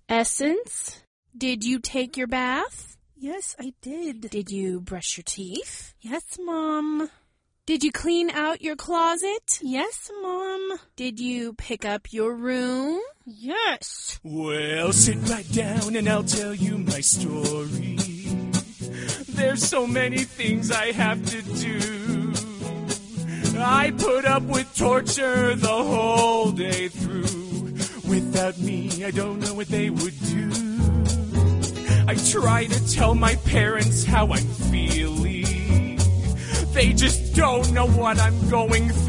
Essence, did you take your bath? Yes, I did. Did you brush your teeth? Yes, Mom. Did you clean out your closet? Yes, Mom. Did you pick up your room? Yes. Well, sit right down and I'll tell you my story. There's so many things I have to do. I put up with torture the whole day through. Without me, I don't know what they would do. I try to tell my parents how I'm feeling. They just don't know what I'm going through.